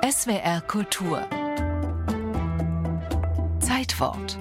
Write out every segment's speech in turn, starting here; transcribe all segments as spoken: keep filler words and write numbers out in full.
S W R Kultur Zeitwort.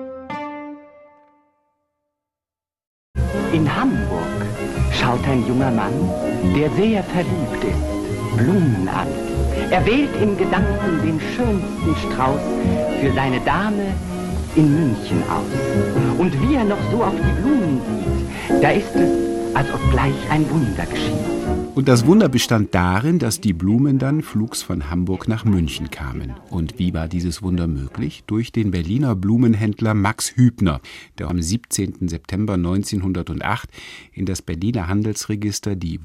In Hamburg schaut ein junger Mann, der sehr verliebt ist, Blumen an. Er wählt im Gedanken den schönsten Strauß für seine Dame in München aus. Und wie er noch so auf die Blumen sieht, da ist es, als ob gleich ein Wunder geschieht. Und das Wunder bestand darin, dass die Blumen dann flugs von Hamburg nach München kamen. Und wie war dieses Wunder möglich? Durch den Berliner Blumenhändler Max Hübner, der am siebzehnten September neunzehnhundertacht in das Berliner Handelsregister die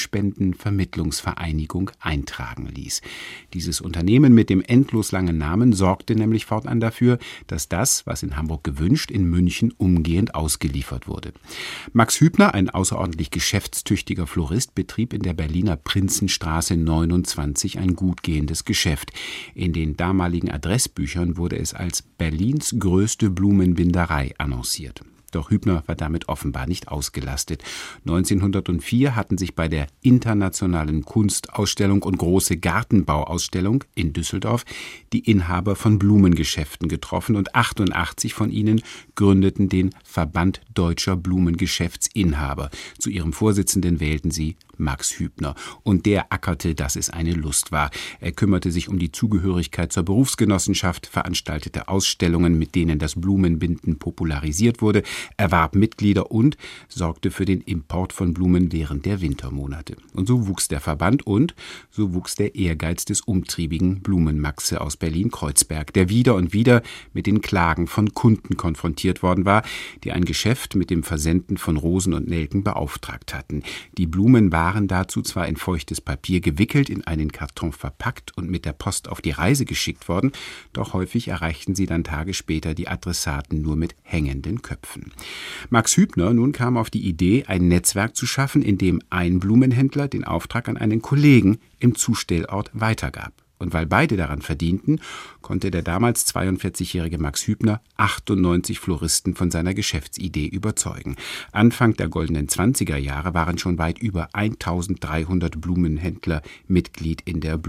Blumenspendenvermittlungsvereinigung eintragen ließ. Dieses Unternehmen mit dem endlos langen Namen sorgte nämlich fortan dafür, dass das, was in Hamburg gewünscht, in München umgehend ausgeliefert wurde. Max Hübner, ein außerordentlich geschäftstüchtiger Florist, betrieb in der Berliner Prinzenstraße neunundzwanzig ein gut gehendes Geschäft. In den damaligen Adressbüchern wurde es als Berlins größte Blumenbinderei annonciert. Doch Hübner war damit offenbar nicht ausgelastet. neunzehnhundertvier hatten sich bei der Internationalen Kunstausstellung und Große Gartenbauausstellung in Düsseldorf die Inhaber von Blumengeschäften getroffen und achtundachtzig von ihnen gründeten den Verband Deutscher Blumengeschäftsinhaber. Zu ihrem Vorsitzenden wählten sie Max Hübner. Und der ackerte, dass es eine Lust war. Er kümmerte sich um die Zugehörigkeit zur Berufsgenossenschaft, veranstaltete Ausstellungen, mit denen das Blumenbinden popularisiert wurde, erwarb Mitglieder und sorgte für den Import von Blumen während der Wintermonate. Und so wuchs der Verband und so wuchs der Ehrgeiz des umtriebigen Blumenmaxe aus Berlin-Kreuzberg, der wieder und wieder mit den Klagen von Kunden konfrontiert worden war, die ein Geschäft mit dem Versenden von Rosen und Nelken beauftragt hatten. Die Blumen waren waren dazu zwar in feuchtes Papier gewickelt, in einen Karton verpackt und mit der Post auf die Reise geschickt worden, doch häufig erreichten sie dann Tage später die Adressaten nur mit hängenden Köpfen. Max Hübner nun kam auf die Idee, ein Netzwerk zu schaffen, in dem ein Blumenhändler den Auftrag an einen Kollegen im Zustellort weitergab. Und weil beide daran verdienten, konnte der damals zweiundvierzigjährige Max Hübner achtundneunzig Floristen von seiner Geschäftsidee überzeugen. Anfang der goldenen zwanziger Jahre waren schon weit über eintausenddreihundert Blumenhändler Mitglied in der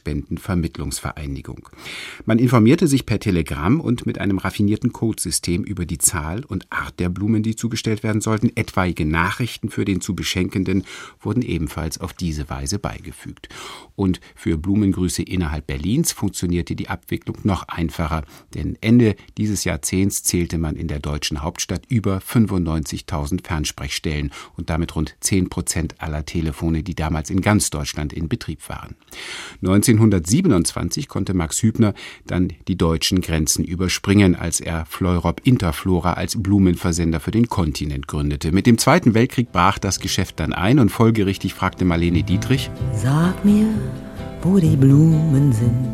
Blumenspendenvermittlungsvereinigung. Man informierte sich per Telegramm und mit einem raffinierten Codesystem über die Zahl und Art der Blumen, die zugestellt werden sollten. Etwaige Nachrichten für den zu Beschenkenden wurden ebenfalls auf diese Weise beigefügt. Und für Blumengrüße innerhalb Berlins funktionierte die Abwicklung noch einfacher, denn Ende dieses Jahrzehnts zählte man in der deutschen Hauptstadt über fünfundneunzigtausend Fernsprechstellen und damit rund zehn Prozent aller Telefone, die damals in ganz Deutschland in Betrieb waren. neunzehnhundertsiebenundzwanzig konnte Max Hübner dann die deutschen Grenzen überspringen, als er Fleurop Interflora als Blumenversender für den Kontinent gründete. Mit dem Zweiten Weltkrieg brach das Geschäft dann ein und folgerichtig fragte Marlene Dietrich: Sag mir, wo die Blumen sind,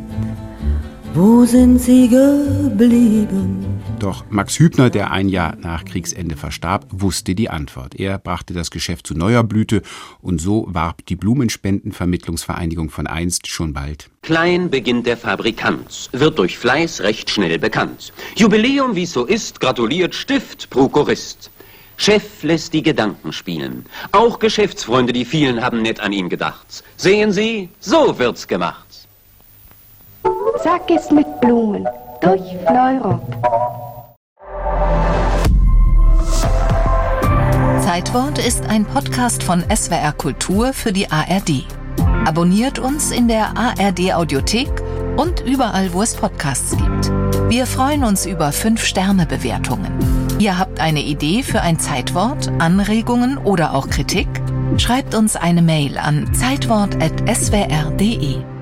wo sind sie geblieben? Doch Max Hübner, der ein Jahr nach Kriegsende verstarb, wusste die Antwort. Er brachte das Geschäft zu neuer Blüte und so warb die Blumenspendenvermittlungsvereinigung von einst schon bald. Klein beginnt der Fabrikant, wird durch Fleiß recht schnell bekannt. Jubiläum, wie's so ist, gratuliert Stift, Prokurist. Chef lässt die Gedanken spielen. Auch Geschäftsfreunde, die vielen, haben nett an ihn gedacht. Sehen Sie, so wird's gemacht. Sag es mit Blumen, durch Fleurop. Zeitwort ist ein Podcast von S W R Kultur für die A R D. Abonniert uns in der A R D Audiothek und überall, wo es Podcasts gibt. Wir freuen uns über fünf Sterne Bewertungen. Ihr habt eine Idee für ein Zeitwort, Anregungen oder auch Kritik? Schreibt uns eine Mail an zeitwort at s w r punkt d e.